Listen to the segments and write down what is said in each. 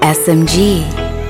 SMG.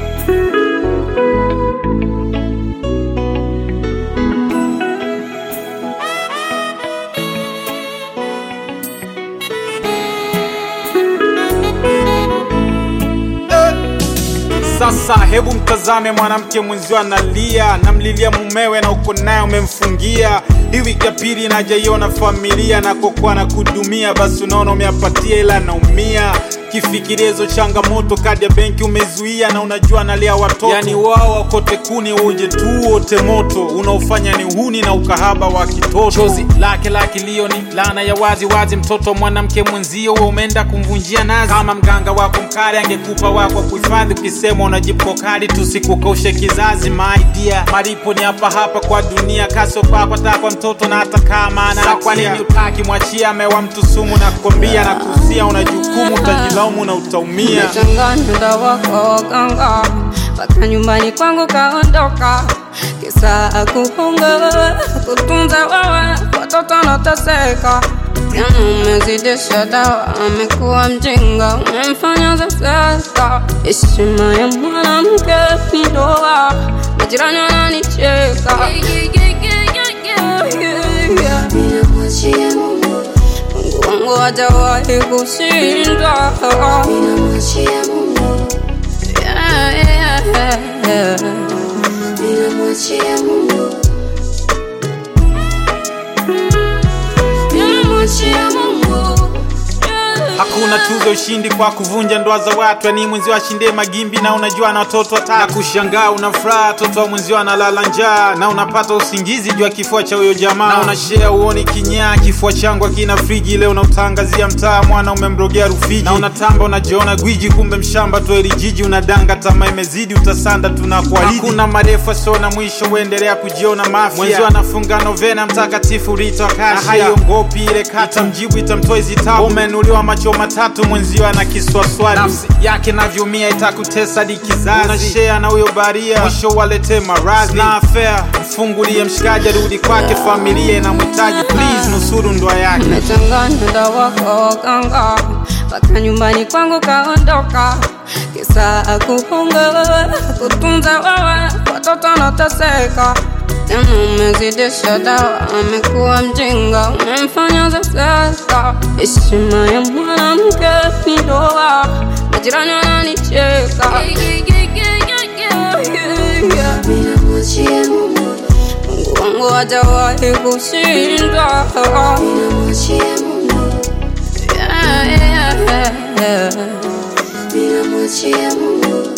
Sasa hebu mtazame mwanamke mwenzio analia, namlilia mumewe na uko naye umemfungia. Hii wiki ya pili najaiona familia na kokwa na kudumia, basi unaona umeapatia ila naumia. Kifikirezo changamoto kadi ya benki umezuia na unajua analia watoto. Yani wao wakote kuni uje tu wote moto, unaofanya ni uhuni na ukahaba wa kitoto. Chozi lake lio ni lana ya wazi wazi, mtoto mwanamke mwenzio umeenda kumvunjia nazi. Kama mganga wako mkali angekupa wako kuhifadhi, ukisema unajipo kali tusikukaushe kizazi. My dear, malipo ni hapa kwa dunia, kaso papa takwa mtoto na hata kama ana. Kwa nini utaki mwachia mewa mtu sumu na kukombia na kusia, unajukumu utajilaumu na utaumia. Nimechanganya dawa kwa waganga, mpaka nyumbani kwangu kaondoka. Kisa kuhunga, kutunza wewe, watoto nateseka. Yana umezidisha dawa, amekuwa mjinga, umemfanya zeseka. Heshima ya mwanamke ni ndoa, majirani wananicheka. Ninamwachia Mungu, Mungu wangu hajawahi kushindwa. Ninamwachia Mungu, ninamwachia Mungu, ninamwachia Mungu. Hakuna tuzo ushindi kwa kuvunja ndoa za watu. Yani mwenzio ashinde magimbi na unajua na watoto watatu. Na kushangaa unafuraha watoto wa mwenzio analala njaa, na unapata usingizi jua kifua cha huyo jamaa. Na unashare uoni kinyaa, kifua changu akina friji. Leo unautangazia mtaa mwana umemrogea Rufiji. Na unatamba unajiona gwiji, kumbe mshamba tu elijiji. Unadanga tamaa imezidi utasanda tunakuahidi. Hakuna marefu sona mwisho, uendelea kujiona mafia. Mwenzio anafunga novena mtakatifu Rita Akashia. Na haiongopi ile kata mjibu itamtoa hizi tabu. Umenuliwa macho matatu mwenzio ana kiswaswali. Nafsi yake navyumia itakutesa di kizazi. Unashare na huyo baria, mwisho walete maradhi. Na affair mfungulie mshikaji rudi kwake, familia inamhitaji. Please nusuru ndoa yake. Nimechanganya dawa kwa waganga, mpaka nyumbani kwangu kaondoka. Kisa kuhunga, kutunza wewe, watoto nateseka. Yana umezidisha dawa, amekuwa mjinga, umemfanya zeseka. Heshima ya mwanamke ni ndoa, majirani wananicheka. Ninamwachia Mungu, Mungu wangu hajawahi kushindwa. Ninamwachia Mungu, ninamwachia Mungu,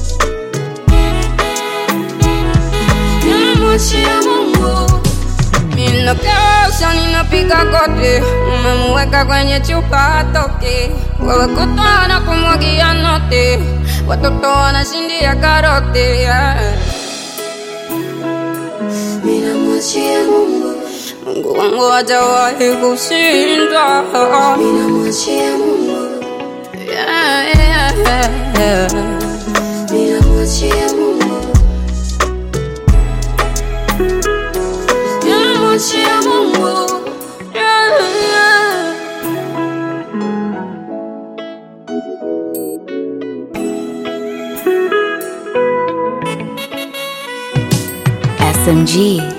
ninamwachia Mungu. Ninakesha ninapiga goti, umemweka kwenye chupa hatoki. Wewe kutoa na kumwagia noti, watoto wanashindia karoti. Ninamwachia Mungu, Mungu wangu hajawahi kushindwa. Ninamwachia Mungu, ninamwachia Mungu, ninamwachia Mungu. SMG.